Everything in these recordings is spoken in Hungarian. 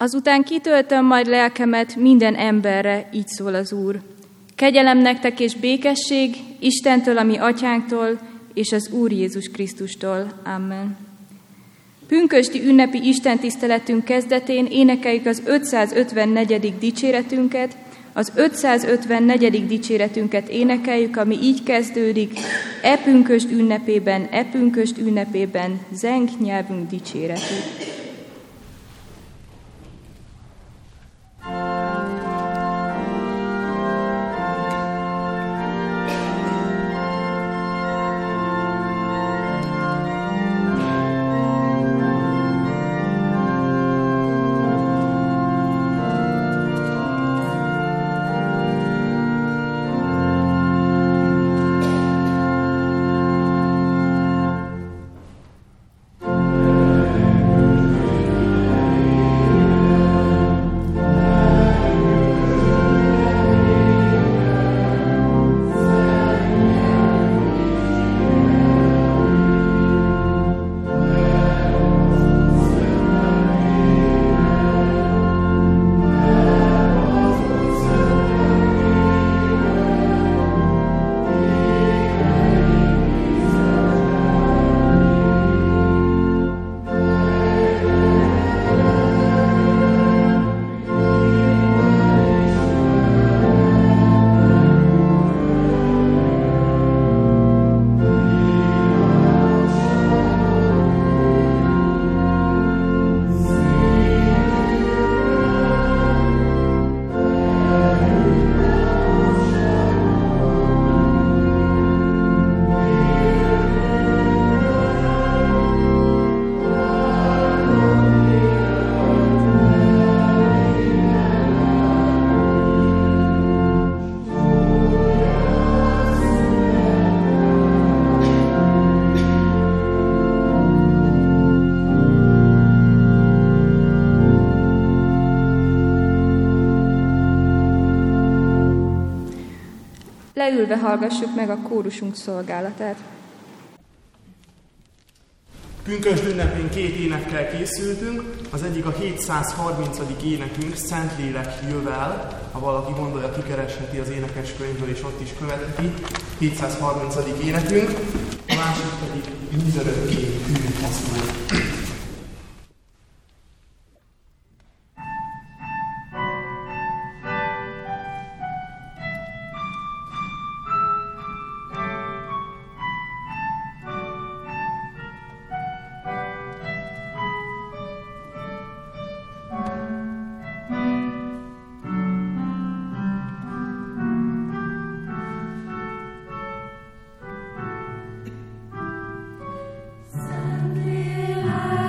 Azután kitöltöm majd lelkemet minden emberre, így szól az Úr. Kegyelem nektek és békesség Istentől, a mi atyánktól, és az Úr Jézus Krisztustól. Amen. Pünkösdi ünnepi istentiszteletünk kezdetén énekeljük az 554. dicséretünket. Az 554. dicséretünket énekeljük, ami így kezdődik: E pünkösd ünnepében, zeng nyelvünk dicséretét. Leülve hallgassuk meg a kórusunk szolgálatát. Pünkösd ünnepén 2 énekkel készültünk. Az egyik a 730. énekünk, Szentlélek jövel. Ha valaki gondolja, kikeresheti az énekeskönyvből, és ott is követheti. 730. énekünk. A másik pedig mindörökké hű az Úr. Szentlélek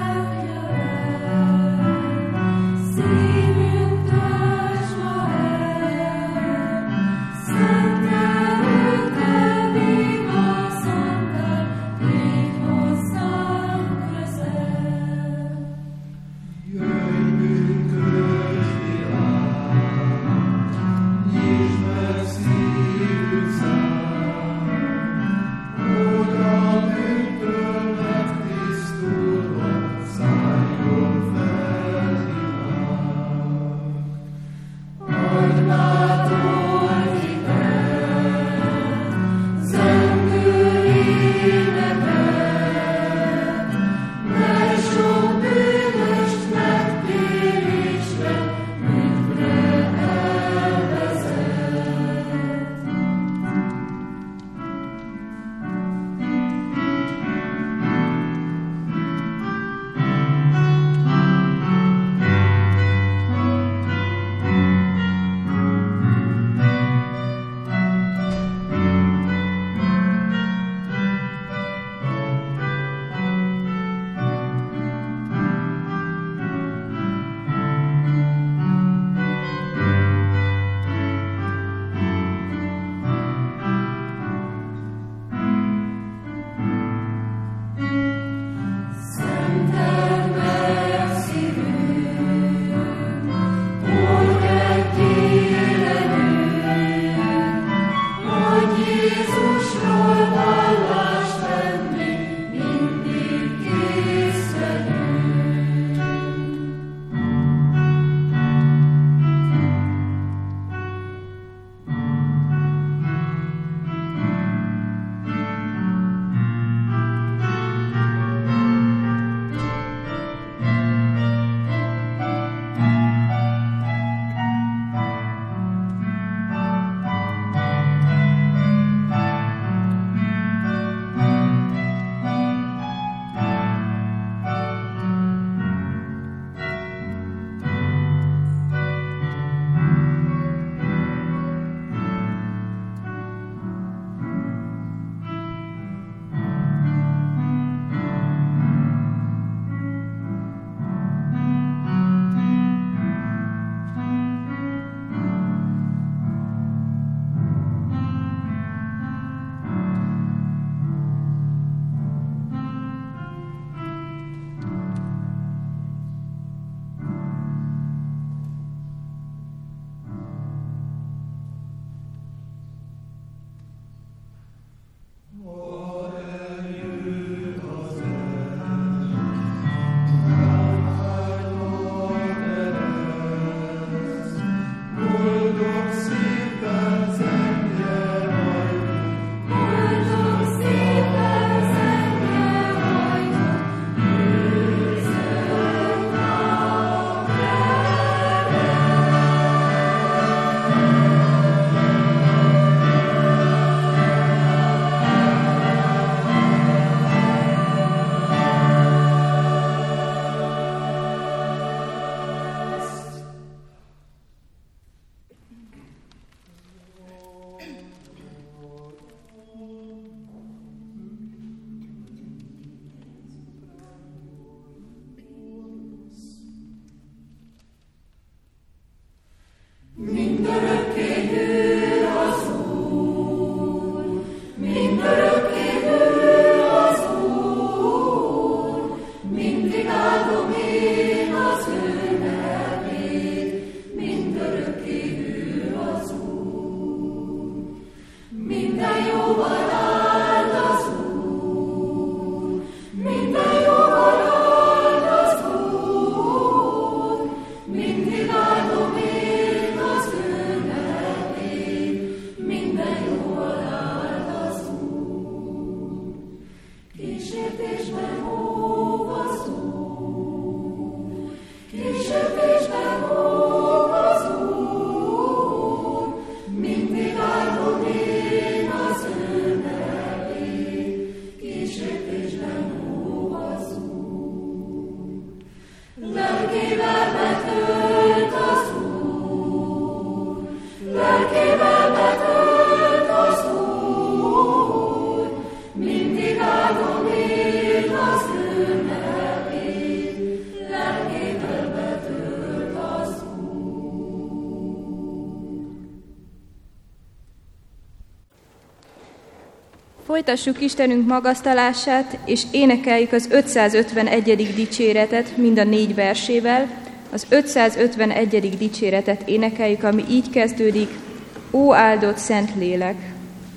Folytassuk Istenünk magasztalását, és énekeljük az 551. dicséretet mind a 4 versével. Az 551. dicséretet énekeljük, ami így kezdődik: Ó áldott Szentlélek!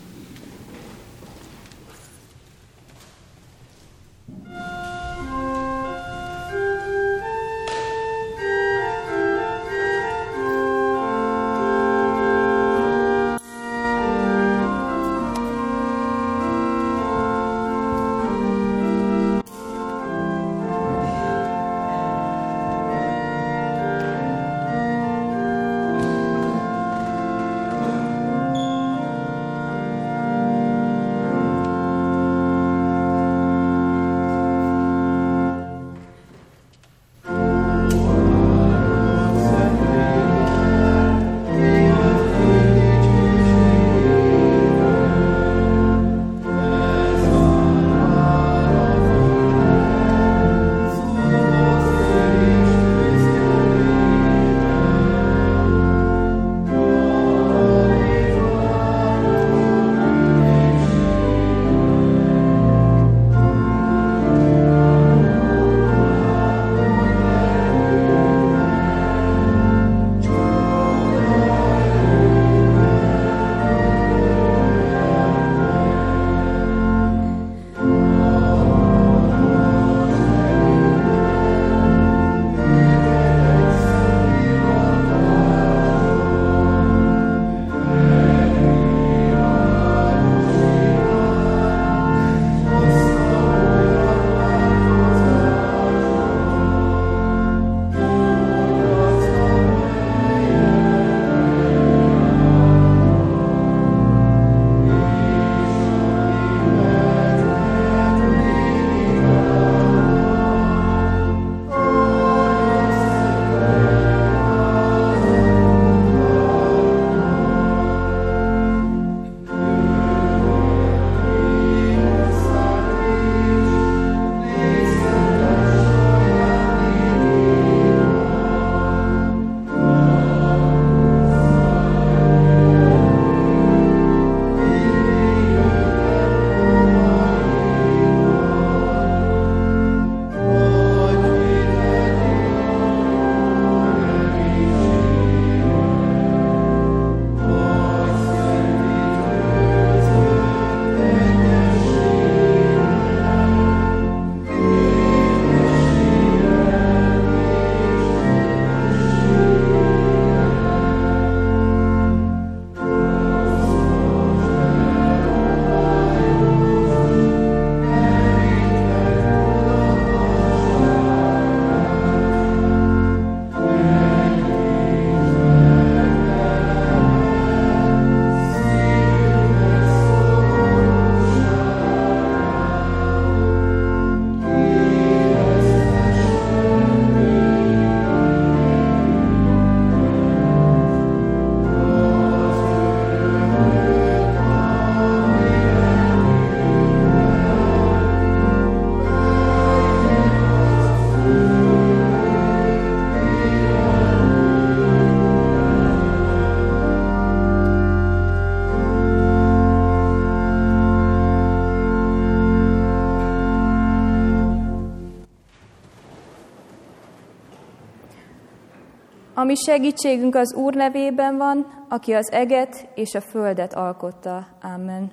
A mi segítségünk az Úr nevében van, aki az eget és a földet alkotta. Amen.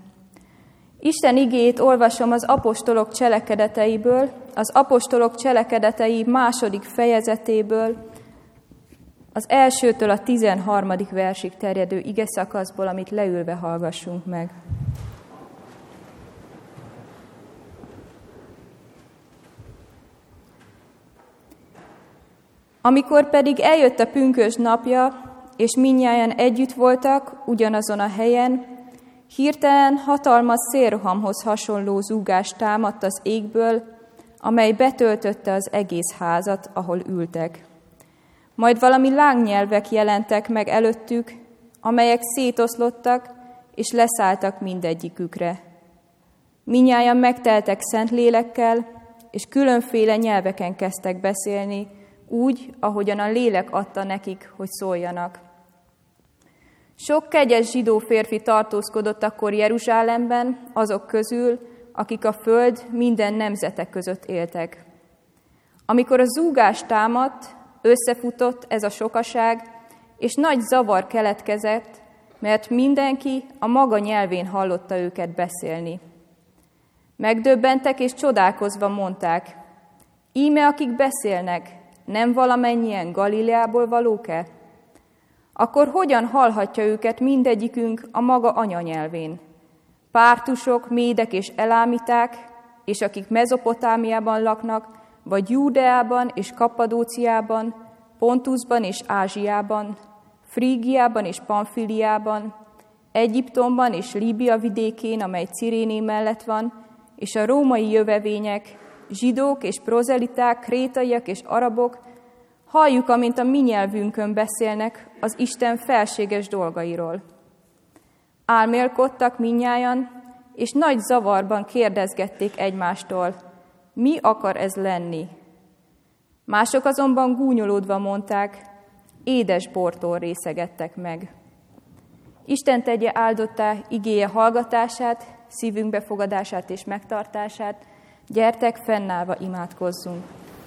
Isten igéjét olvasom az apostolok cselekedeteiből, az apostolok cselekedetei 2. fejezetéből, az 1-től a 13. versig terjedő igeszakaszból, amit leülve hallgassunk meg. Amikor pedig eljött a pünkösd napja, és mindnyájan együtt voltak ugyanazon a helyen, hirtelen hatalmas szélrohamhoz hasonló zúgás támadt az égből, amely betöltötte az egész házat, ahol ültek. Majd valami lángnyelvek jelentek meg előttük, amelyek szétoszlottak, és leszálltak mindegyikükre. Mindnyájan megteltek Szentlélekkel, és különféle nyelveken kezdtek beszélni, úgy, ahogyan a lélek adta nekik, hogy szóljanak. Sok kegyes zsidó férfi tartózkodott akkor Jeruzsálemben, azok közül, akik a föld minden nemzete között éltek. Amikor a zúgás támadt, összefutott ez a sokaság, és nagy zavar keletkezett, mert mindenki a maga nyelvén hallotta őket beszélni. Megdöbbentek és csodálkozva mondták, íme akik beszélnek, nem valamennyien Galileából valók-e? Akkor hogyan hallhatja őket mindegyikünk a maga anyanyelvén? Pártusok, médek és elámiták, és akik Mezopotámiában laknak, vagy Júdeában és Kappadóciában, Pontusban és Ázsiában, Frígiában és Pamfiliában, Egyiptomban és Líbia vidékén, amely Ciréné mellett van, és a római jövevények, zsidók és prozeliták, krétaiak és arabok, halljuk, amint a mi nyelvünkön beszélnek az Isten felséges dolgairól. Álmélkodtak mindnyájan, és nagy zavarban kérdezgették egymástól, mi akar ez lenni? Mások azonban gúnyolódva mondták, édes bortól részegettek meg. Isten tegye áldottá igéje hallgatását, szívünk befogadását és megtartását, gyertek, fennállva imádkozzunk.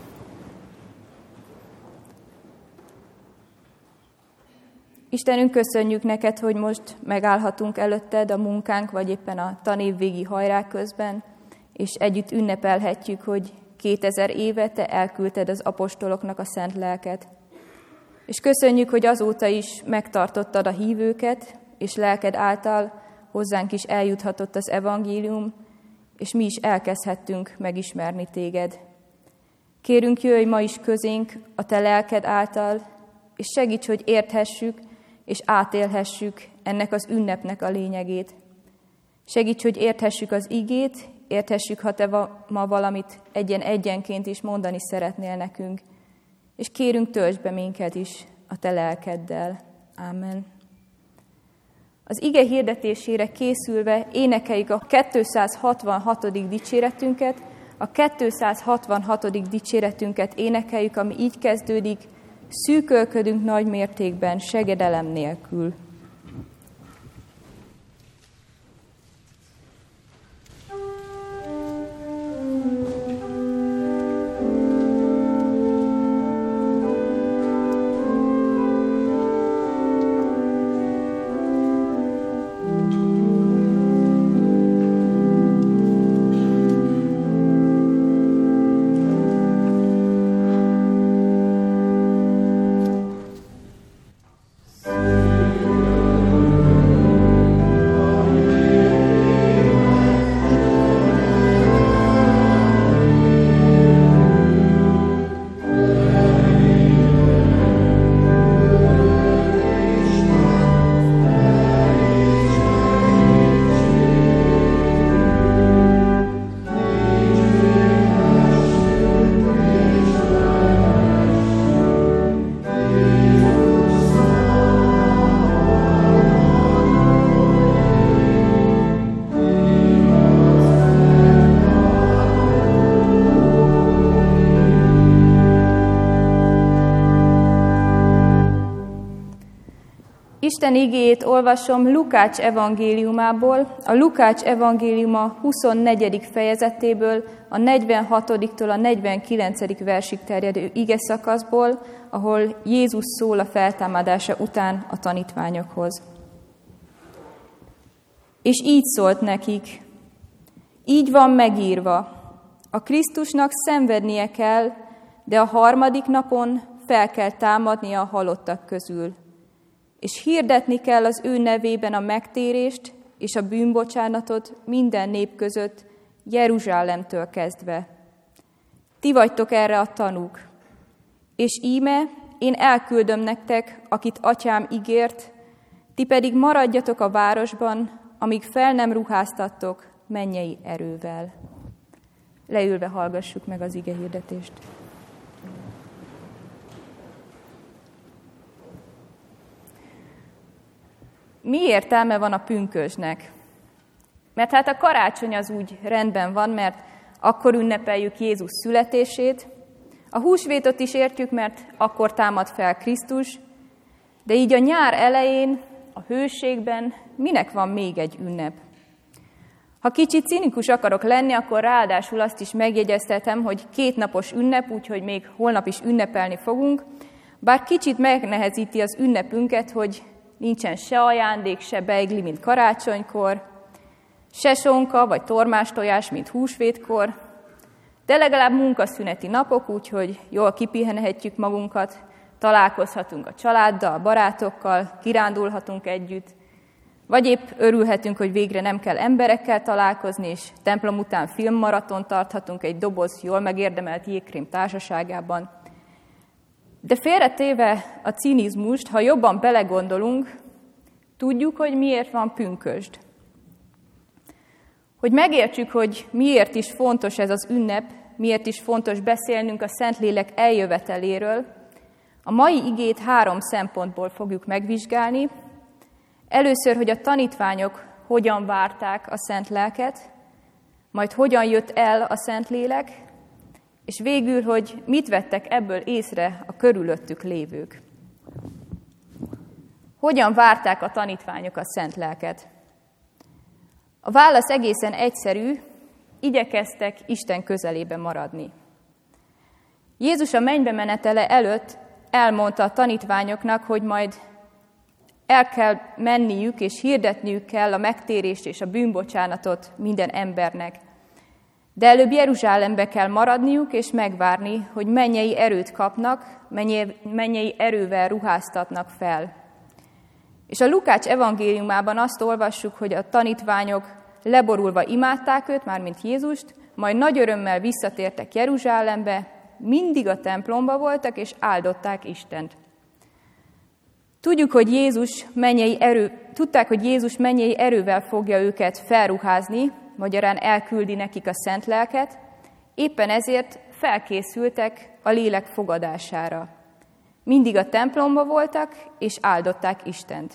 Istenünk, köszönjük neked, hogy most megállhatunk előtted a munkánk, vagy éppen a tanévvégi hajrák közben, és együtt ünnepelhetjük, hogy 2000 éve te elküldted az apostoloknak a szent lelket. És köszönjük, hogy azóta is megtartottad a hívőket, és lelked által hozzánk is eljuthatott az evangélium, és mi is elkezdhettünk megismerni téged. Kérünk, jöjj ma is közénk a te lelked által, és segíts, hogy érthessük, és átélhessük ennek az ünnepnek a lényegét. Segíts, hogy érthessük az igét, érthessük, ha te ma valamit egyenként is mondani szeretnél nekünk. És kérünk, töltsd be minket is a te lelkeddel. Ámen. Az ige hirdetésére készülve énekeljük a 266. dicséretünket. A 266. dicséretünket énekeljük, ami így kezdődik, szűkölködünk nagy mértékben, segedelem nélkül. Isten igéjét olvasom Lukács evangéliumából, a Lukács evangéliuma 24. fejezetéből, a 46-tól a 49. versig terjedő ige szakaszból, ahol Jézus szól a feltámadása után a tanítványokhoz. És így szólt nekik, így van megírva, a Krisztusnak szenvednie kell, de a harmadik napon fel kell támadnia a halottak közül. És hirdetni kell az ő nevében a megtérést és a bűnbocsánatot minden nép között, Jeruzsálemtől kezdve. Ti vagytok erre a tanúk. És íme, én elküldöm nektek, akit atyám ígért, ti pedig maradjatok a városban, amíg fel nem ruháztattok mennyei erővel. Leülve hallgassuk meg az ige hirdetést. Mi értelme van a pünkösdnek? Mert hát a karácsony az úgy rendben van, mert akkor ünnepeljük Jézus születését. A húsvétot is értjük, mert akkor támad fel Krisztus. De így a nyár elején a hőségben, minek van még egy ünnep? Ha kicsit cinikus akarok lenni, akkor ráadásul azt is megjegyeztetem, hogy 2 napos ünnep, úgyhogy még holnap is ünnepelni fogunk, bár kicsit megnehezíti az ünnepünket, hogy nincsen se ajándék, se beigli, mint karácsonykor, se sonka vagy tormás tojás, mint húsvétkor, de legalább munkaszüneti napok, úgyhogy jól kipihenhetjük magunkat, találkozhatunk a családdal, barátokkal, kirándulhatunk együtt, vagy épp örülhetünk, hogy végre nem kell emberekkel találkozni, és templom után filmmaraton tarthatunk egy doboz jól megérdemelt jégkrém társaságában. De félretéve a cinizmust, ha jobban belegondolunk, tudjuk, hogy miért van pünkösd. Hogy megértsük, hogy miért is fontos ez az ünnep, miért is fontos beszélnünk a Szentlélek eljöveteléről, a mai igét 3 szempontból fogjuk megvizsgálni. Először, hogy a tanítványok hogyan várták a Szent Lelket, majd hogyan jött el a Szentlélek, és végül, hogy mit vettek ebből észre a körülöttük lévők. Hogyan várták a tanítványok a Szent Lelket? A válasz egészen egyszerű, igyekeztek Isten közelében maradni. Jézus a mennybe menetele előtt elmondta a tanítványoknak, hogy majd el kell menniük és hirdetniük kell a megtérést és a bűnbocsánatot minden embernek. De előbb Jeruzsálembe kell maradniuk és megvárni, hogy mennyei erőt kapnak, mennyei erővel ruháztatnak fel. És a Lukács evangéliumában azt olvassuk, hogy a tanítványok leborulva imádták őt, mármint Jézust, majd nagy örömmel visszatértek Jeruzsálembe, mindig a templomba voltak és áldották Istent. Tudták, hogy Jézus mennyei erővel fogja őket felruházni, magyarán elküldi nekik a Szent Lelket, éppen ezért felkészültek a lélek fogadására. Mindig a templomba voltak, és áldották Istent.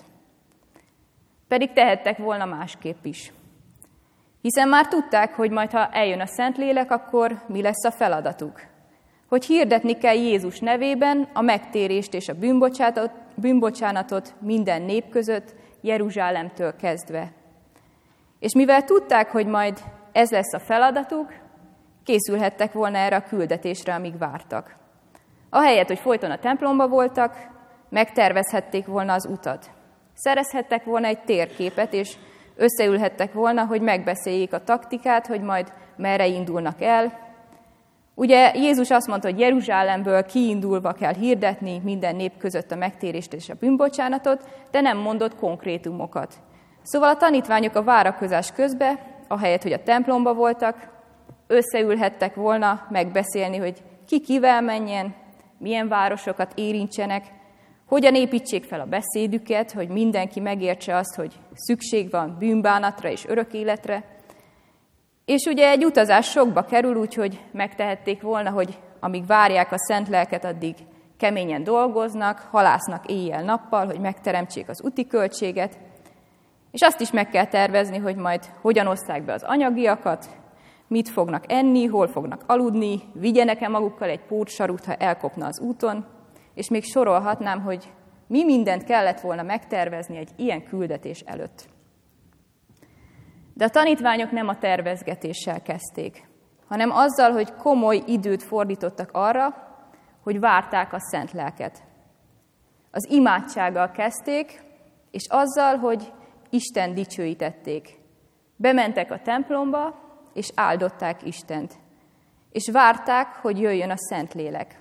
Pedig tehettek volna másképp is. Hiszen már tudták, hogy majd ha eljön a Szentlélek, akkor mi lesz a feladatuk. Hogy hirdetni kell Jézus nevében a megtérést és a bűnbocsánatot minden nép között, Jeruzsálemtől kezdve. És mivel tudták, hogy majd ez lesz a feladatuk, készülhettek volna erre a küldetésre, amíg vártak. Ahelyett, hogy folyton a templomba voltak, megtervezhették volna az utat. Szerezhettek volna egy térképet, és összeülhettek volna, hogy megbeszéljék a taktikát, hogy majd merre indulnak el. Ugye Jézus azt mondta, hogy Jeruzsálemből kiindulva kell hirdetni minden nép között a megtérést és a bűnbocsánatot, de nem mondott konkrétumokat. Szóval a tanítványok a várakozás közben, ahelyett, hogy a templomba voltak, összeülhettek volna megbeszélni, hogy ki kivel menjen, milyen városokat érintsenek, hogyan építsék fel a beszédüket, hogy mindenki megértse azt, hogy szükség van bűnbánatra és örök életre. És ugye egy utazás sokba kerül, úgyhogy megtehették volna, hogy amíg várják a Szent Lelket, addig keményen dolgoznak, halásznak éjjel-nappal, hogy megteremtsék az úti költséget, és azt is meg kell tervezni, hogy majd hogyan osszák be az anyagiakat, mit fognak enni, hol fognak aludni, vigyenek-e magukkal egy pótsarút, ha elkopna az úton, és még sorolhatnám, hogy mi mindent kellett volna megtervezni egy ilyen küldetés előtt. De a tanítványok nem a tervezgetéssel kezdték, hanem azzal, hogy komoly időt fordítottak arra, hogy várták a Szent Lelket. Az imádsággal kezdték, és azzal, hogy Isten dicsőítették. Bementek a templomba, és áldották Istent. És várták, hogy jöjjön a Szentlélek.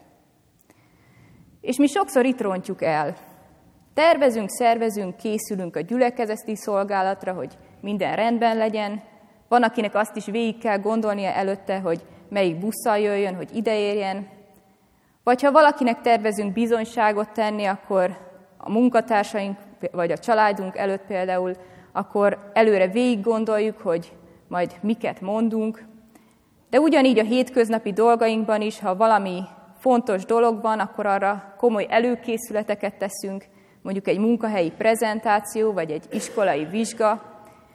És mi sokszor itt rontjuk el. Tervezünk, szervezünk, készülünk a gyülekezeti szolgálatra, hogy minden rendben legyen. Van, akinek azt is végig kell gondolnia előtte, hogy melyik busszal jöjjön, hogy ideérjen. Vagy ha valakinek tervezünk bizonyságot tenni, akkor a munkatársaink, vagy a családunk előtt például, akkor előre végig gondoljuk, hogy majd miket mondunk. De ugyanígy a hétköznapi dolgainkban is, ha valami fontos dolog van, akkor arra komoly előkészületeket teszünk, mondjuk egy munkahelyi prezentáció, vagy egy iskolai vizsga.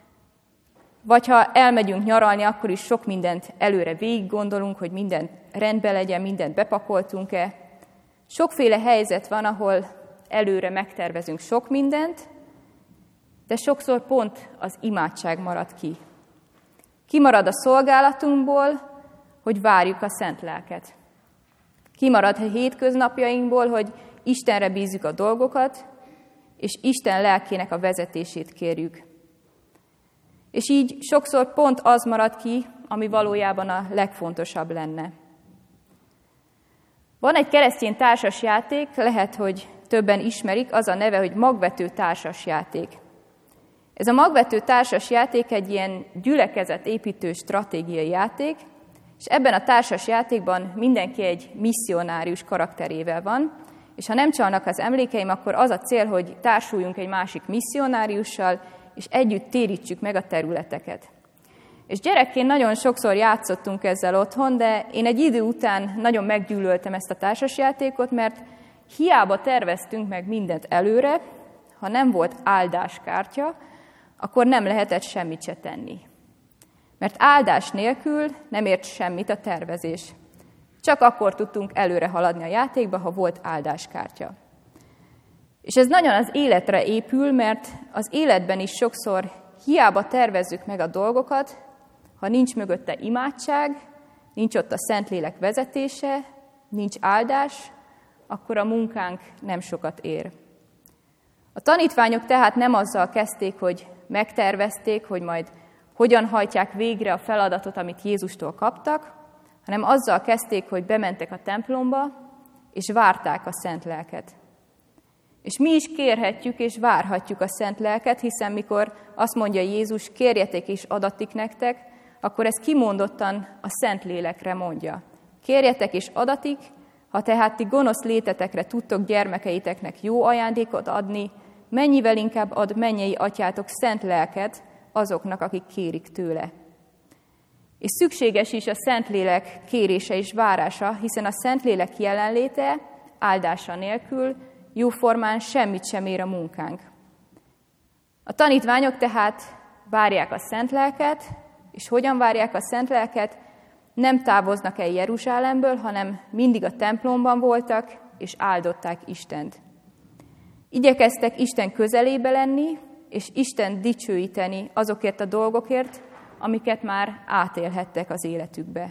Vagy ha elmegyünk nyaralni, akkor is sok mindent előre végig gondolunk, hogy minden rendben legyen, mindent bepakoltunk-e. Sokféle helyzet van, ahol előre megtervezünk sok mindent, de sokszor pont az imádság marad ki. Kimarad a szolgálatunkból, hogy várjuk a Szent Lelket. Kimarad a hétköznapjainkból, hogy Istenre bízzuk a dolgokat, és Isten lelkének a vezetését kérjük. És így sokszor pont az marad ki, ami valójában a legfontosabb lenne. Van egy keresztény társasjáték, lehet, hogy többen ismerik, az a neve, hogy magvető társasjáték. Ez a magvető társasjáték egy ilyen gyülekezetépítő stratégiai játék, és ebben a társasjátékban mindenki egy misszionárius karakterével van, és ha nem csalnak az emlékeim, akkor az a cél, hogy társuljunk egy másik misszionáriussal, és együtt térítsük meg a területeket. És gyerekként nagyon sokszor játszottunk ezzel otthon, de én egy idő után nagyon meggyűlöltem ezt a társasjátékot, mert hiába terveztünk meg mindent előre, ha nem volt áldáskártya, akkor nem lehetett semmit se tenni. Mert áldás nélkül nem ért semmit a tervezés. Csak akkor tudtunk előre haladni a játékba, ha volt áldáskártya. És ez nagyon az életre épül, mert az életben is sokszor hiába tervezzük meg a dolgokat, ha nincs mögötte imádság, nincs ott a Szentlélek vezetése, nincs áldás, akkor a munkánk nem sokat ér. A tanítványok tehát nem azzal kezdték, hogy megtervezték, hogy majd hogyan hajtják végre a feladatot, amit Jézustól kaptak, hanem azzal kezdték, hogy bementek a templomba, és várták a Szent Lelket. És mi is kérhetjük és várhatjuk a Szent Lelket, hiszen mikor azt mondja Jézus, kérjetek és adatik nektek, akkor ez kimondottan a Szent Lélekre mondja. Kérjetek és adatik, ha tehát ti gonosz létetekre tudtok gyermekeiteknek jó ajándékot adni, mennyivel inkább ad mennyei atyátok Szent Lelket azoknak, akik kérik tőle. És szükséges is a Szentlélek kérése és várása, hiszen a Szentlélek jelenléte áldása nélkül jóformán semmit sem ér a munkánk. A tanítványok tehát várják a Szent Lelket, és hogyan várják a Szent Lelket? Nem távoznak el Jeruzsálemből, hanem mindig a templomban voltak, és áldották Istent. Igyekeztek Isten közelébe lenni, és Isten dicsőíteni azokért a dolgokért, amiket már átélhettek az életükbe.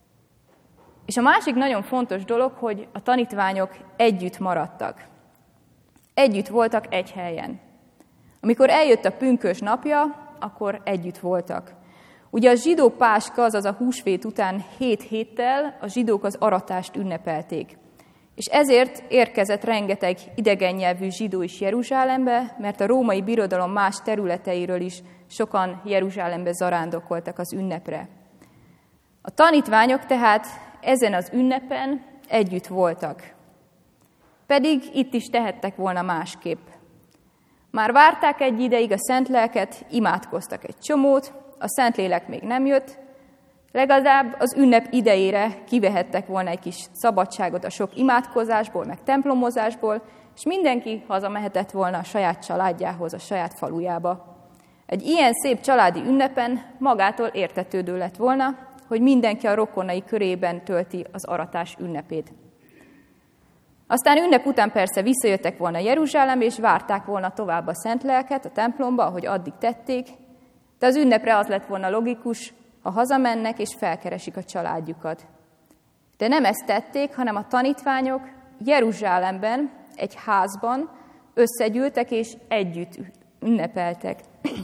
És a másik nagyon fontos dolog, hogy a tanítványok együtt maradtak. Együtt voltak egy helyen. Amikor eljött a pünkös napja, akkor együtt voltak. Ugye a zsidó páska, azaz a húsvét után 7 héttel a zsidók az aratást ünnepelték. És ezért érkezett rengeteg idegen nyelvű zsidó is Jeruzsálembe, mert a római birodalom más területeiről is sokan Jeruzsálembe zarándokoltak az ünnepre. A tanítványok tehát ezen az ünnepen együtt voltak. Pedig itt is tehettek volna másképp. Már várták egy ideig a Szent Lelket, imádkoztak egy csomót, a Szentlélek még nem jött, legalább az ünnep idejére kivehettek volna egy kis szabadságot a sok imádkozásból, meg templomozásból, és mindenki hazamehetett volna a saját családjához, a saját falujába. Egy ilyen szép családi ünnepen magától értetődő lett volna, hogy mindenki a rokonai körében tölti az aratás ünnepét. Aztán ünnep után persze visszajöttek volna Jeruzsálembe, és várták volna tovább a Szent Lelket a templomba, ahogy addig tették, de az ünnepre az lett volna logikus, ha hazamennek és felkeresik a családjukat. De nem ezt tették, hanem a tanítványok Jeruzsálemben, egy házban összegyűltek és együtt ünnepeltek.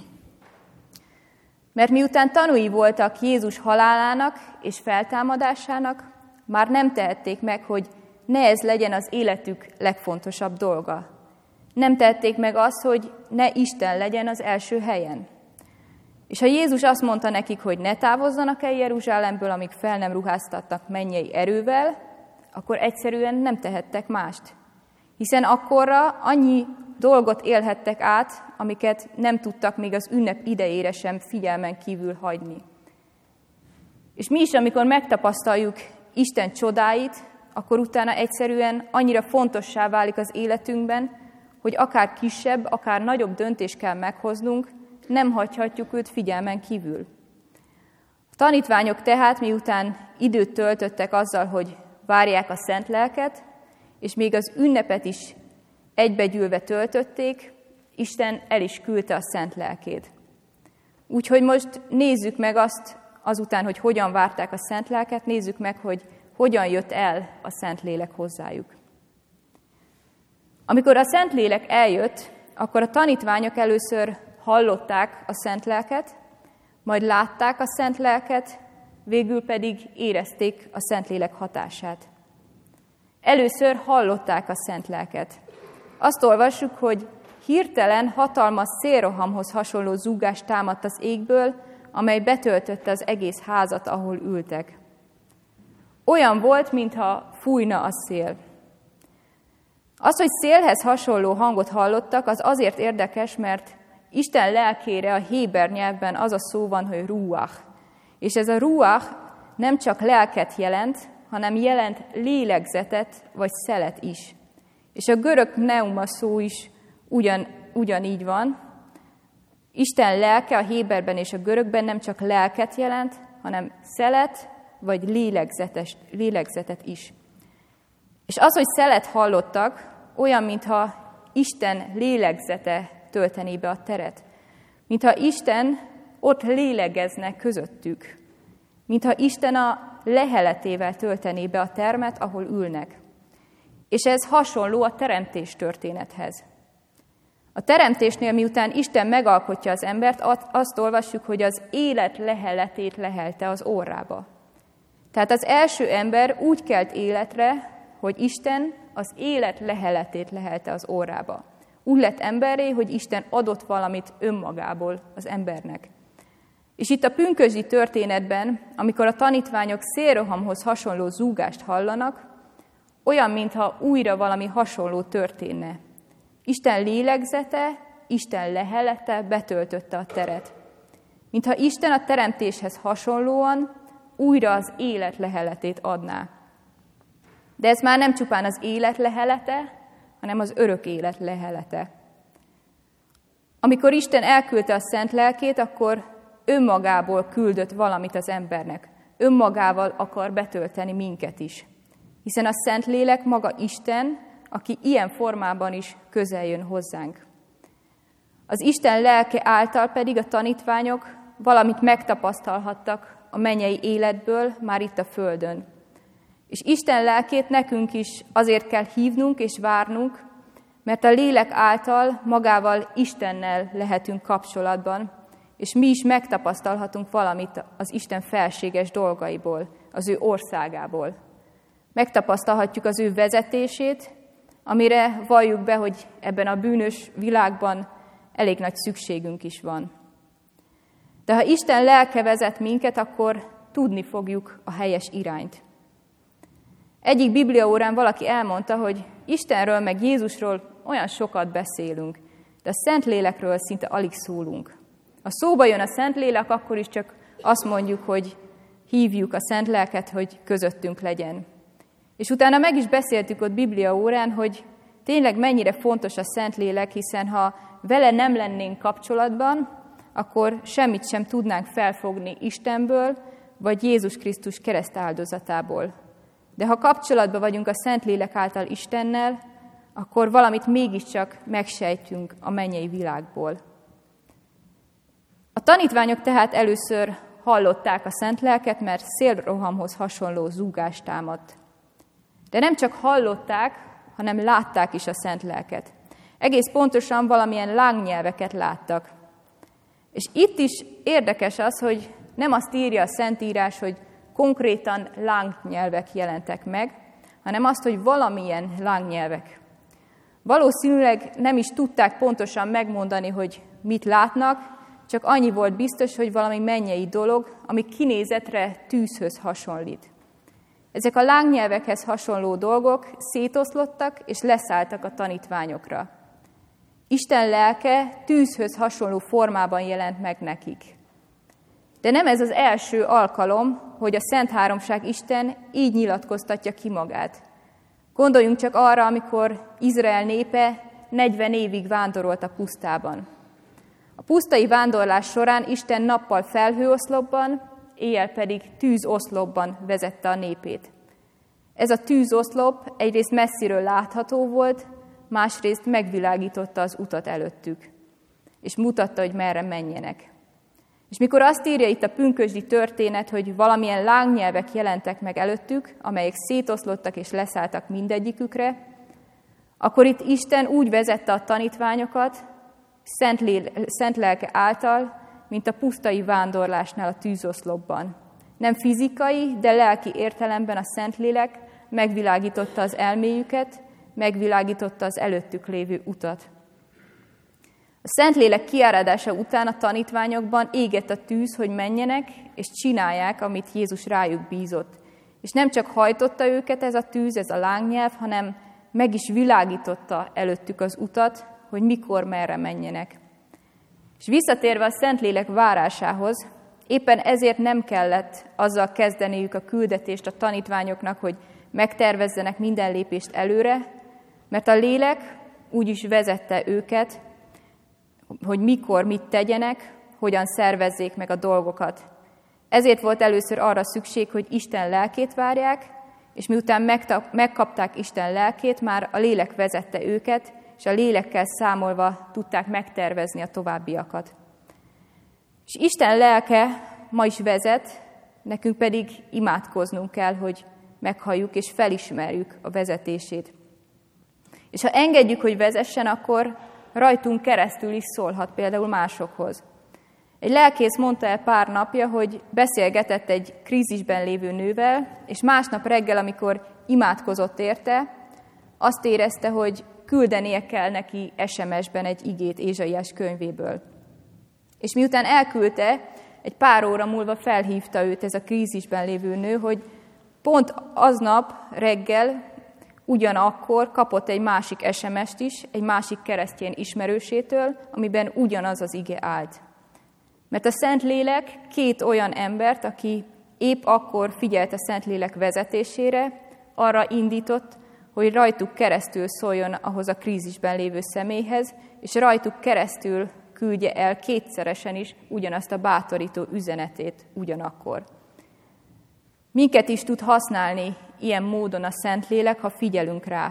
Mert miután tanúi voltak Jézus halálának és feltámadásának, már nem tehették meg, hogy ne ez legyen az életük legfontosabb dolga. Nem tehették meg azt, hogy ne Isten legyen az első helyen. És ha Jézus azt mondta nekik, hogy ne távozzanak el Jeruzsálemből, amíg fel nem ruháztatnak mennyei erővel, akkor egyszerűen nem tehettek mást. Hiszen akkorra annyi dolgot élhettek át, amiket nem tudtak még az ünnep idejére sem figyelmen kívül hagyni. És mi is, amikor megtapasztaljuk Isten csodáit, akkor utána egyszerűen annyira fontossá válik az életünkben, hogy akár kisebb, akár nagyobb döntést kell meghoznunk, nem hagyhatjuk őt figyelmen kívül. A tanítványok tehát, miután időt töltöttek azzal, hogy várják a Szent Lelket, és még az ünnepet is egybegyűlve töltötték, Isten el is küldte a szent lelkét. Úgyhogy most nézzük meg azt, azután, hogy hogyan várták a szent lelket, nézzük meg, hogy hogyan jött el a Szentlélek hozzájuk. Amikor a Szentlélek eljött, akkor a tanítványok először hallották a szent lelket, majd látták a szent lelket, végül pedig érezték a Szentlélek hatását. Először hallották a szent lelket. Azt olvassuk, hogy hirtelen hatalmas szélrohamhoz hasonló zúgás támadt az égből, amely betöltötte az egész házat, ahol ültek. Olyan volt, mintha fújna a szél. Az, hogy szélhez hasonló hangot hallottak, az azért érdekes, mert Isten lelkére a héber nyelvben az a szó van, hogy ruach. És ez a ruach nem csak lelket jelent, hanem jelent lélegzetet vagy szelet is. És a görög pneuma szó is ugyanígy van. Isten lelke a héberben és a görögben nem csak lelket jelent, hanem szelet vagy lélegzetet is. És az, hogy szelet hallottak, olyan, mintha Isten lélegzete töltené be a teret. Mintha Isten ott lélegezne közöttük. Mintha Isten a leheletével töltené be a termet, ahol ülnek. És ez hasonló a teremtés történethez. A teremtésnél, miután Isten megalkotja az embert, azt olvassuk, hogy az élet leheletét lehelte az orrába. Tehát az első ember úgy kelt életre, hogy Isten az élet leheletét lehelte az orrába. Úgy lett emberré, hogy Isten adott valamit önmagából az embernek. És itt a pünkösdi történetben, amikor a tanítványok szélrohamhoz hasonló zúgást hallanak, olyan, mintha újra valami hasonló történne. Isten lélegzete, Isten lehelete betöltötte a teret. Mintha Isten a teremtéshez hasonlóan újra az élet leheletét adná. De ez már nem csupán az élet lehelete, hanem az örök élet lehelete. Amikor Isten elküldte a szent lelkét, akkor önmagából küldött valamit az embernek. Önmagával akar betölteni minket is. Hiszen a Szentlélek maga Isten, aki ilyen formában is közel jön hozzánk. Az Isten lelke által pedig a tanítványok valamit megtapasztalhattak a mennyei életből már itt a földön. És Isten lelkét nekünk is azért kell hívnunk és várnunk, mert a lélek által magával Istennel lehetünk kapcsolatban, és mi is megtapasztalhatunk valamit az Isten felséges dolgaiból, az ő országából. Megtapasztalhatjuk az ő vezetését, amire valljuk be, hogy ebben a bűnös világban elég nagy szükségünk is van. De ha Isten lelke vezet minket, akkor tudni fogjuk a helyes irányt. Egyik bibliaórán valaki elmondta, hogy Istenről meg Jézusról olyan sokat beszélünk, de a Szentlélekről szinte alig szólunk. Ha szóba jön a Szentlélek, akkor is csak azt mondjuk, hogy hívjuk a Szent Lelket, hogy közöttünk legyen. És utána meg is beszéltük ott bibliaórán, hogy tényleg mennyire fontos a Szentlélek, hiszen ha vele nem lennénk kapcsolatban, akkor semmit sem tudnánk felfogni Istenből, vagy Jézus Krisztus keresztáldozatából. De ha kapcsolatban vagyunk a Szentlélek által Istennel, akkor valamit mégiscsak megsejtünk a mennyei világból. A tanítványok tehát először hallották a szent lelket, mert szélrohamhoz hasonló zúgás támadt. De nem csak hallották, hanem látták is a szent lelket. Egész pontosan valamilyen lángnyelveket láttak. És itt is érdekes az, hogy nem azt írja a Szentírás, hogy konkrétan lángnyelvek jelentek meg, hanem azt, hogy valamilyen lángnyelvek. Valószínűleg nem is tudták pontosan megmondani, hogy mit látnak, csak annyi volt biztos, hogy valami mennyei dolog, ami kinézetre tűzhöz hasonlít. Ezek a lángnyelvekhez hasonló dolgok szétoszlottak és leszálltak a tanítványokra. Isten lelke tűzhöz hasonló formában jelent meg nekik. De nem ez az első alkalom, hogy a Szent Háromság Isten így nyilatkoztatja ki magát. Gondoljunk csak arra, amikor Izrael népe 40 évig vándorolt a pusztában. A pusztai vándorlás során Isten nappal felhőoszlopban, éjjel pedig tűzoszlopban vezette a népét. Ez a tűzoszlop egyrészt messziről látható volt, másrészt megvilágította az utat előttük, és mutatta, hogy merre menjenek. És mikor azt írja itt a pünkösdi történet, hogy valamilyen lángnyelvek jelentek meg előttük, amelyek szétoszlottak és leszálltak mindegyikükre, akkor itt Isten úgy vezette a tanítványokat, szent lelke által, mint a pusztai vándorlásnál a tűzoszlopban. Nem fizikai, de lelki értelemben a Szentlélek megvilágította az elméjüket, megvilágította az előttük lévő utat. A Szentlélek kiáradása után a tanítványokban égett a tűz, hogy menjenek és csinálják, amit Jézus rájuk bízott. És nem csak hajtotta őket ez a tűz, ez a lángnyelv, hanem meg is világította előttük az utat, hogy mikor, merre menjenek. És visszatérve a Szentlélek várásához, éppen ezért nem kellett azzal kezdeniük a küldetést a tanítványoknak, hogy megtervezzenek minden lépést előre, mert a lélek úgy is vezette őket, hogy mikor mit tegyenek, hogyan szervezzék meg a dolgokat. Ezért volt először arra szükség, hogy Isten lelkét várják, és miután megkapták Isten lelkét, már a lélek vezette őket, és a lélekkel számolva tudták megtervezni a továbbiakat. És Isten lelke ma is vezet, nekünk pedig imádkoznunk kell, hogy meghalljuk és felismerjük a vezetését. És ha engedjük, hogy vezessen, akkor rajtunk keresztül is szólhat például másokhoz. Egy lelkész mondta el pár napja, hogy beszélgetett egy krízisben lévő nővel, és másnap reggel, amikor imádkozott érte, azt érezte, hogy küldenie kell neki SMS-ben egy igét Ézsaiás könyvéből. És miután elküldte, egy pár óra múlva felhívta őt ez a krízisben lévő nő, hogy pont aznap reggel ugyanakkor kapott egy másik SMS-t is, egy másik keresztény ismerősétől, amiben ugyanaz az ige állt. Mert a Szentlélek két olyan embert, aki épp akkor figyelt a Szentlélek vezetésére, arra indított, hogy rajtuk keresztül szóljon ahhoz a krízisben lévő személyhez, és rajtuk keresztül küldje el kétszeresen is ugyanazt a bátorító üzenetét ugyanakkor. Minket is tud használni ilyen módon a Szentlélek, ha figyelünk rá.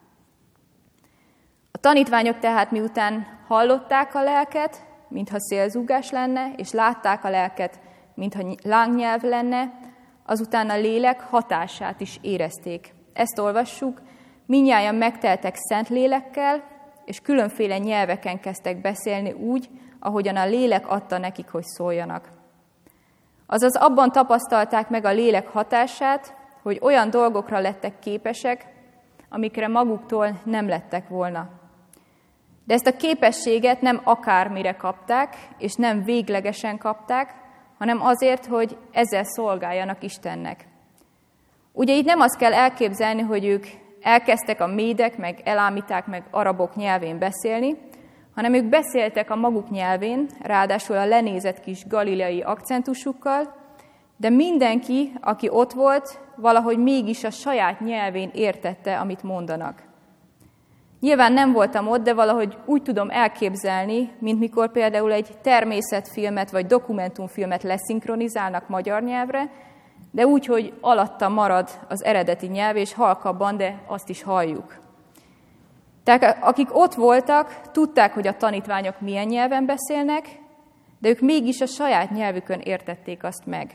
A tanítványok tehát miután hallották a lelket, mintha szélzúgás lenne, és látták a lelket, mintha lángnyelv lenne, azután a lélek hatását is érezték. Ezt olvassuk, mindnyájan megteltek szent lélekkel, és különféle nyelveken kezdtek beszélni úgy, ahogyan a lélek adta nekik, hogy szóljanak. Azaz abban tapasztalták meg a lélek hatását, hogy olyan dolgokra lettek képesek, amikre maguktól nem lettek volna. De ezt a képességet nem akármire kapták, és nem véglegesen kapták, hanem azért, hogy ezzel szolgáljanak Istennek. Ugye itt nem azt kell elképzelni, hogy ők elkezdtek a médek, meg elámiták, meg arabok nyelvén beszélni, hanem ők beszéltek a maguk nyelvén, ráadásul a lenézett kis galileai akcentusukkal, de mindenki, aki ott volt, valahogy mégis a saját nyelvén értette, amit mondanak. Nyilván nem voltam ott, de valahogy úgy tudom elképzelni, mint mikor például egy természetfilmet vagy dokumentumfilmet leszinkronizálnak magyar nyelvre, de úgy, hogy alatta marad az eredeti nyelv, és halkabban, de azt is halljuk. Tehát akik ott voltak, tudták, hogy a tanítványok milyen nyelven beszélnek, de ők mégis a saját nyelvükön értették azt meg.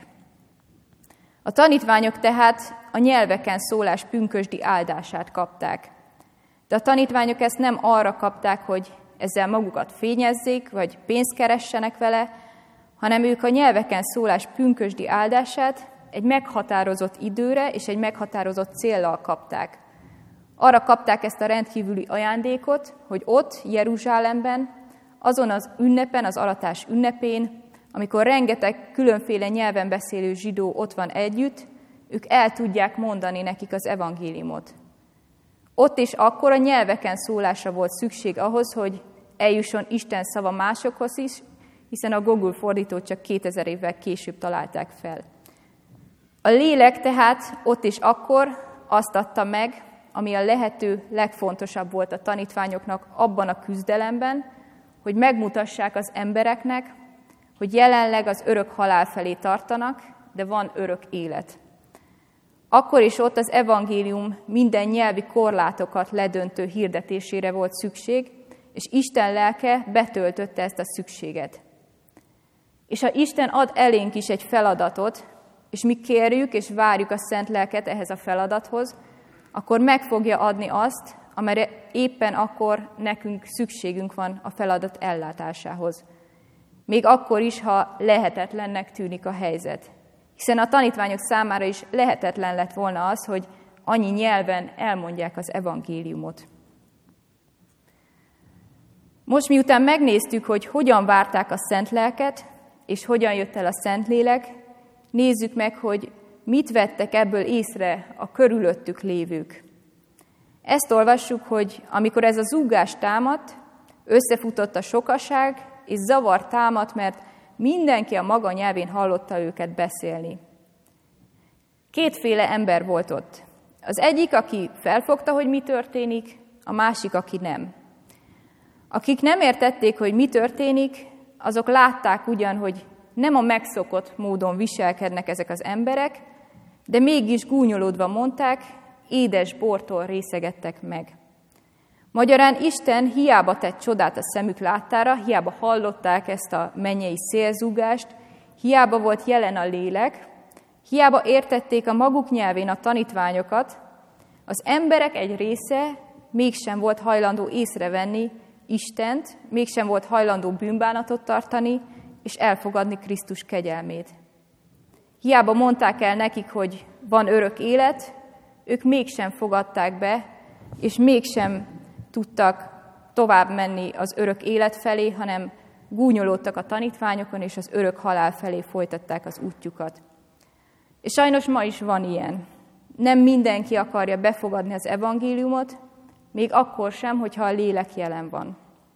A tanítványok tehát a nyelveken szólás pünkösdi áldását kapták. De a tanítványok ezt nem arra kapták, hogy ezzel magukat fényezzék, vagy pénzt keressenek vele, hanem ők a nyelveken szólás pünkösdi áldását egy meghatározott időre és egy meghatározott céllal kapták. Arra kapták ezt a rendkívüli ajándékot, hogy ott, Jeruzsálemben, azon az ünnepen, az aratás ünnepén, amikor rengeteg különféle nyelven beszélő zsidó ott van együtt, ők el tudják mondani nekik az evangéliumot. Ott és akkor a nyelveken szólásra volt szükség ahhoz, hogy eljusson Isten szava másokhoz is, hiszen a Google fordítót csak 2000 évvel később találták fel. A lélek tehát ott és akkor azt adta meg, ami a lehető legfontosabb volt a tanítványoknak abban a küzdelemben, hogy megmutassák az embereknek, hogy jelenleg az örök halál felé tartanak, de van örök élet. Akkor is ott az evangélium minden nyelvi korlátokat ledöntő hirdetésére volt szükség, és Isten lelke betöltötte ezt a szükséget. És ha Isten ad elénk is egy feladatot, és mi kérjük és várjuk a Szent Lelket ehhez a feladathoz, akkor meg fogja adni azt, amire éppen akkor nekünk szükségünk van a feladat ellátásához. Még akkor is, ha lehetetlennek tűnik a helyzet. Hiszen a tanítványok számára is lehetetlen lett volna az, hogy annyi nyelven elmondják az evangéliumot. Most miután megnéztük, hogy hogyan várták a Szent Lelket, és hogyan jött el a Szentlélek, nézzük meg, hogy mit vettek ebből észre a körülöttük lévők. Ezt olvassuk, hogy amikor ez a zúgás támadt, összefutott a sokaság, és zavar támadt, mert mindenki a maga nyelvén hallotta őket beszélni. Kétféle ember volt ott. Az egyik, aki felfogta, hogy mi történik, a másik, aki nem. Akik nem értették, hogy mi történik, azok látták ugyan, hogy nem a megszokott módon viselkednek ezek az emberek, de mégis gúnyolódva mondták, édes bortól részegettek meg. Magyarán Isten hiába tett csodát a szemük láttára, hiába hallották ezt a mennyei szélzúgást, hiába volt jelen a lélek, hiába értették a maguk nyelvén a tanítványokat, az emberek egy része mégsem volt hajlandó észrevenni Istent, mégsem volt hajlandó bűnbánatot tartani, és elfogadni Krisztus kegyelmét. Hiába mondták el nekik, hogy van örök élet, ők mégsem fogadták be, és mégsem tudtak tovább menni az örök élet felé, hanem gúnyolódtak a tanítványokon, és az örök halál felé folytatták az útjukat. És sajnos ma is van ilyen. Nem mindenki akarja befogadni az evangéliumot, még akkor sem, hogyha a lélek jelen van.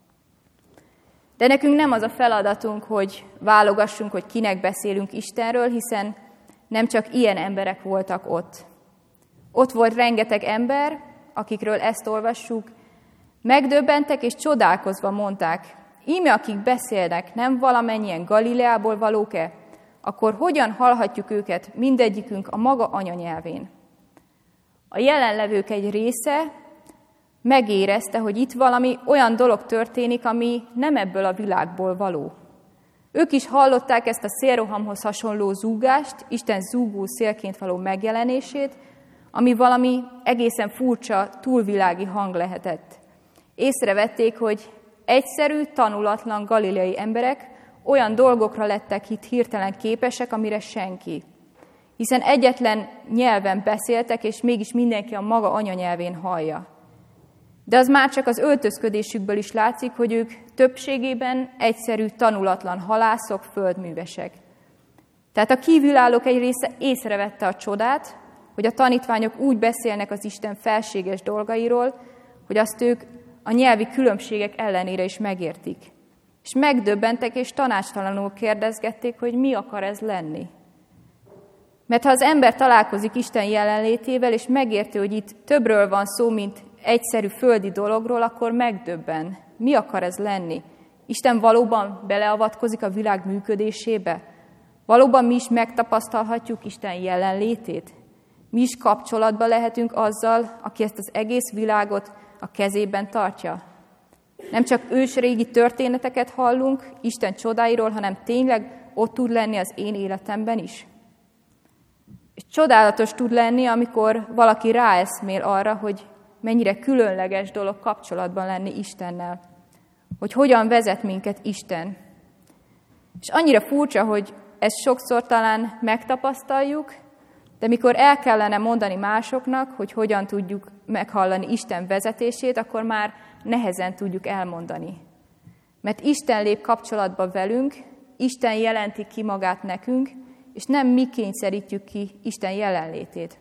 De nekünk nem az a feladatunk, hogy válogassunk, hogy kinek beszélünk Istenről, hiszen nem csak ilyen emberek voltak ott. Ott volt rengeteg ember, akikről ezt olvassuk, megdöbbentek és csodálkozva mondták, íme akik beszélnek, nem valamennyien Galileából valók-e? Akkor hogyan hallhatjuk őket mindegyikünk a maga anyanyelvén? A jelenlevők egy része megérezte, hogy itt valami olyan dolog történik, ami nem ebből a világból való. Ők is hallották ezt a szélrohamhoz hasonló zúgást, Isten zúgó szélként való megjelenését, ami valami egészen furcsa, túlvilági hang lehetett. Észrevették, hogy egyszerű, tanulatlan galileai emberek olyan dolgokra lettek itt hirtelen képesek, amire senki. Hiszen egyetlen nyelven beszéltek, és mégis mindenki a maga anyanyelvén hallja. De az már csak az öltözködésükből is látszik, hogy ők többségében egyszerű, tanulatlan halászok, földművesek. Tehát a kívülállók egy része észrevette a csodát, hogy a tanítványok úgy beszélnek az Isten felséges dolgairól, hogy azt ők a nyelvi különbségek ellenére is megértik. És megdöbbentek és tanácstalanul kérdezgették, hogy mi akar ez lenni. Mert ha az ember találkozik Isten jelenlétével, és megérti, hogy itt többről van szó, mint egyszerű földi dologról, akkor megdöbben. Mi akar ez lenni? Isten valóban beleavatkozik a világ működésébe? Valóban mi is megtapasztalhatjuk Isten jelenlétét? Mi is kapcsolatban lehetünk azzal, aki ezt az egész világot a kezében tartja? Nem csak ősrégi történeteket hallunk Isten csodáiról, hanem tényleg ott tud lenni az én életemben is? És csodálatos tud lenni, amikor valaki ráeszmél arra, hogy mennyire különleges dolog kapcsolatban lenni Istennel. Hogy hogyan vezet minket Isten. És annyira furcsa, hogy ezt sokszor talán megtapasztaljuk, de mikor el kellene mondani másoknak, hogy hogyan tudjuk meghallani Isten vezetését, akkor már nehezen tudjuk elmondani. Mert Isten lép kapcsolatba velünk, Isten jelenti ki magát nekünk, és nem mi kényszerítjük ki Isten jelenlétét.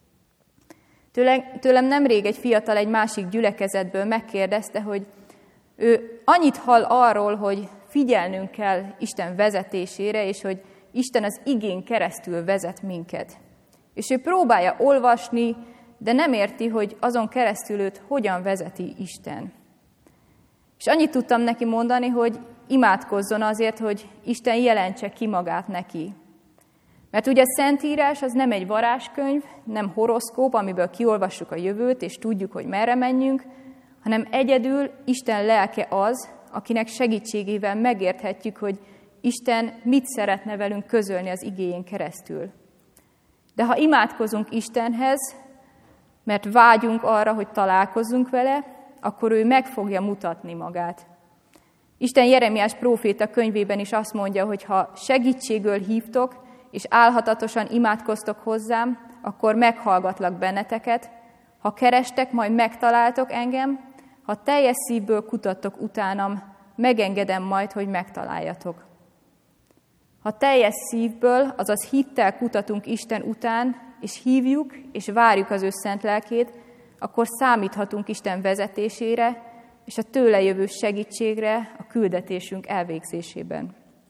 Tőlem nemrég egy fiatal egy másik gyülekezetből megkérdezte, hogy ő annyit hall arról, hogy figyelnünk kell Isten vezetésére, és hogy Isten az igén keresztül vezet minket. És ő próbálja olvasni, de nem érti, hogy azon keresztül őt hogyan vezeti Isten. És annyit tudtam neki mondani, hogy imádkozzon azért, hogy Isten jelentse ki magát neki. Mert ugye a Szentírás az nem egy varázskönyv, nem horoszkóp, amiből kiolvassuk a jövőt, és tudjuk, hogy merre menjünk, hanem egyedül Isten lelke az, akinek segítségével megérthetjük, hogy Isten mit szeretne velünk közölni az igéjén keresztül. De ha imádkozunk Istenhez, mert vágyunk arra, hogy találkozzunk vele, akkor ő meg fogja mutatni magát. Isten Jeremiás próféta könyvében is azt mondja, hogy ha segítségül hívtok, és álhatatosan imádkoztok hozzám, akkor meghallgatlak benneteket. Ha kerestek, majd megtaláltok engem, ha teljes szívből kutattok utánam, megengedem majd, hogy megtaláljatok. Ha teljes szívből, azaz hittel kutatunk Isten után, és hívjuk, és várjuk az ő szent lelkét, akkor számíthatunk Isten vezetésére, és a tőle jövő segítségre a küldetésünk elvégzésében.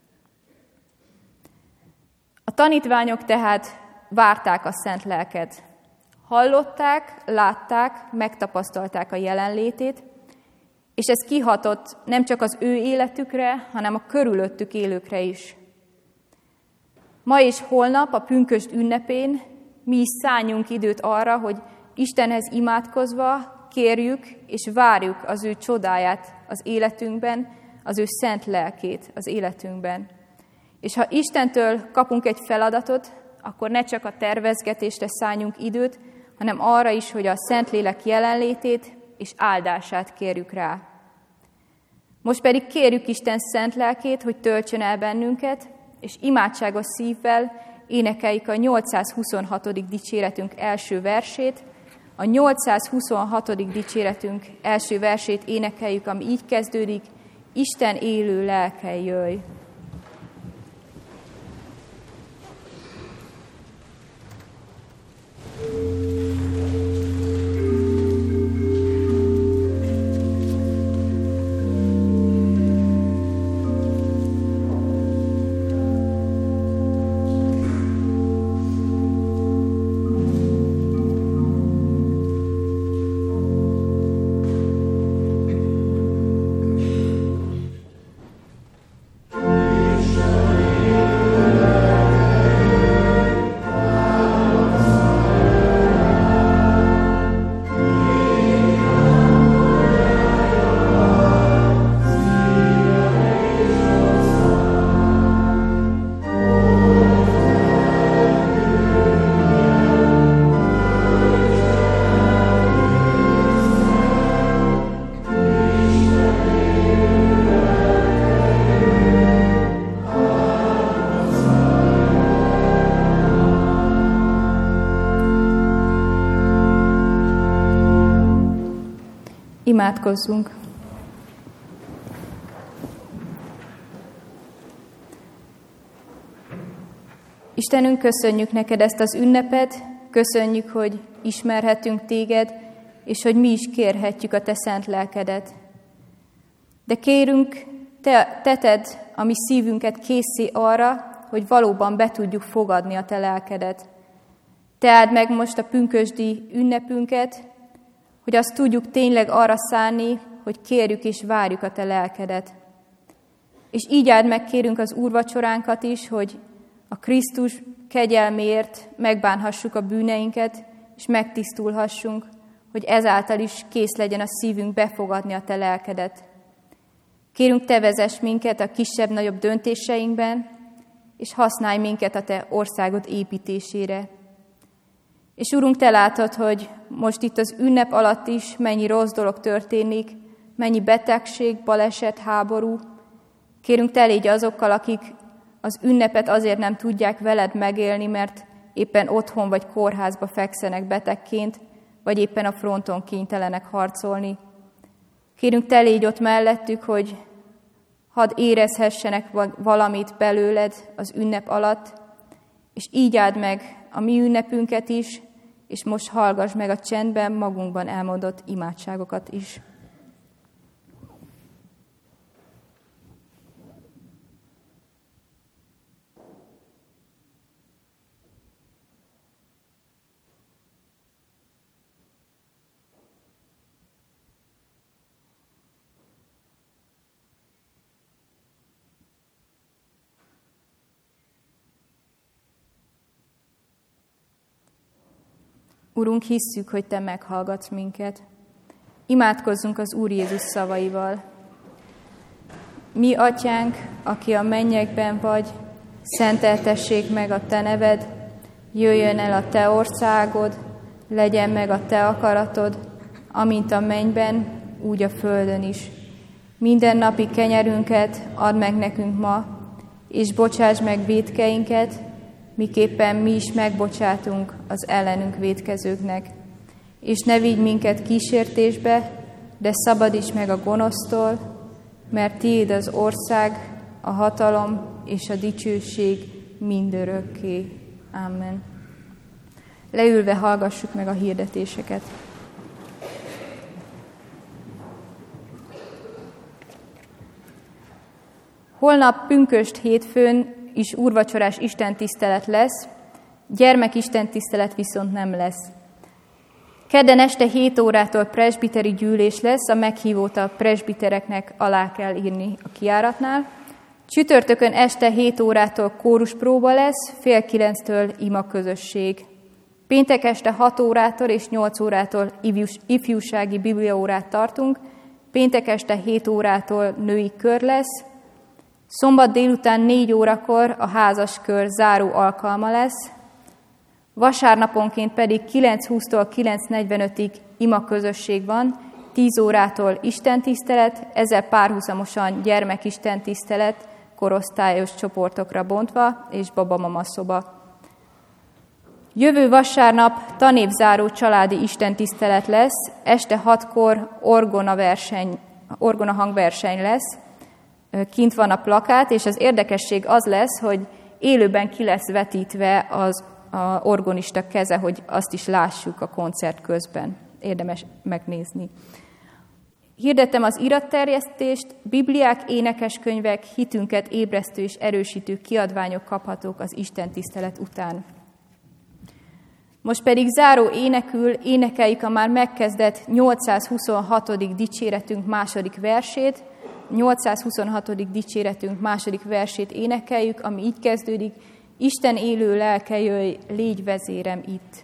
A tanítványok tehát várták a szent lelket. Hallották, látták, megtapasztalták a jelenlétét, és ez kihatott nem csak az ő életükre, hanem a körülöttük élőkre is. Ma és holnap, a pünkösd ünnepén mi is szálljunk időt arra, hogy Istenhez imádkozva kérjük és várjuk az ő csodáját az életünkben, az ő szent lelkét az életünkben. És ha Istentől kapunk egy feladatot, akkor ne csak a tervezgetésre szálljunk időt, hanem arra is, hogy a Szentlélek jelenlétét és áldását kérjük rá. Most pedig kérjük Isten szent lelkét, hogy töltsön el bennünket, és imádságos szívvel énekeljük a 826. dicséretünk első versét. A 826. dicséretünk első versét énekeljük, ami így kezdődik: Isten élő lelke, jöjj! Imádkozzunk! Istenünk, köszönjük neked ezt az ünnepet, köszönjük, hogy ismerhetünk téged, és hogy mi is kérhetjük a te szent lelkedet. De kérünk, te tedd a mi szívünket készé arra, hogy valóban be tudjuk fogadni a te lelkedet. Te áld meg most a pünkösdi ünnepünket, hogy azt tudjuk tényleg arra szánni, hogy kérjük és várjuk a te lelkedet. És így áld meg, kérünk, az úrvacsoránkat is, hogy a Krisztus kegyelméért megbánhassuk a bűneinket, és megtisztulhassunk, hogy ezáltal is kész legyen a szívünk befogadni a te lelkedet. Kérünk, te vezess minket a kisebb-nagyobb döntéseinkben, és használj minket a te országod építésére. És Urunk, te látod, hogy most itt az ünnep alatt is mennyi rossz dolog történik, mennyi betegség, baleset, háború. Kérünk, te légy azokkal, akik az ünnepet azért nem tudják veled megélni, mert éppen otthon vagy kórházba fekszenek betegként, vagy éppen a fronton kénytelenek harcolni. Kérünk, te légy ott mellettük, hogy hadd érezhessenek valamit belőled az ünnep alatt, és így áld meg a mi ünnepünket is, és most hallgass meg a csendben magunkban elmondott imádságokat is. Urunk, hisszük, hogy Te meghallgatsz minket. Imádkozzunk az Úr Jézus szavaival. Mi, Atyánk, aki a mennyekben vagy, szenteltessék meg a Te neved, jöjjön el a Te országod, legyen meg a Te akaratod, amint a mennyben, úgy a földön is. Minden napi kenyerünket add meg nekünk ma, és bocsáss meg vétkeinket, miképpen mi is megbocsátunk az ellenünk vétkezőknek. És ne vigy minket kísértésbe, de szabadíts meg a gonosztól, mert Tiéd az ország, a hatalom és a dicsőség mindörökké. Amen. Leülve hallgassuk meg a hirdetéseket. Holnap pünkösd hétfőn is úrvacsorás istentisztelet lesz, gyermekistentisztelet viszont nem lesz. Kedden este 7 órától presbiteri gyűlés lesz, a meghívót a presbitereknek alá kell írni a kijáratnál. Csütörtökön este 7 órától kóruspróba lesz, 8:30-től imaközösség. Péntek este 6 órától és 8 órától ifjúsági bibliaórát tartunk, péntek este 7 órától női kör lesz, szombat délután 4 órakor a házaskör záró alkalma lesz, vasárnaponként pedig 9:20-tól 9:45-ig imaközösség van, 10 órától istentisztelet, ezzel párhuzamosan gyermekistentisztelet, korosztályos csoportokra bontva, és babamama szoba. Jövő vasárnap tanévzáró családi istentisztelet lesz, este 6-kor orgona hangverseny lesz, kint van a plakát, és az érdekesség az lesz, hogy élőben ki lesz vetítve az orgonista keze, hogy azt is lássuk a koncert közben. Érdemes megnézni. Hirdettem az iratterjesztést, bibliák, énekeskönyvek, hitünket ébresztő és erősítő kiadványok kaphatók az istentisztelet után. Most pedig záró énekül énekeljük a már megkezdett 826. dicséretünk második versét. 826. dicséretünk második versét énekeljük, ami így kezdődik: Isten élő lelke, jöjj, légy vezérem itt.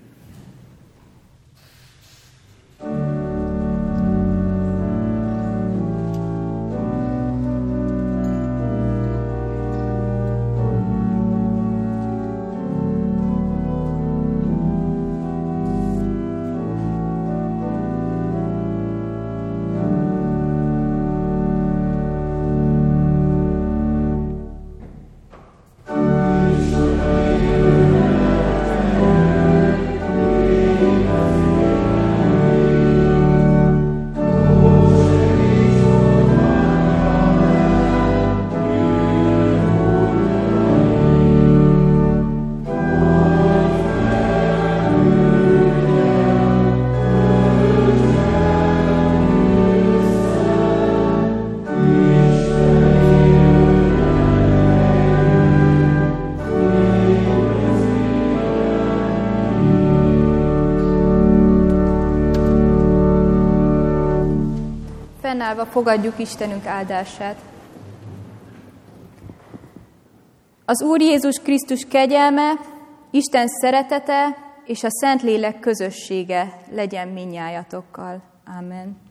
Fennállva fogadjuk Istenünk áldását. Az Úr Jézus Krisztus kegyelme, Isten szeretete és a Szentlélek közössége legyen mindnyájatokkal. Amen.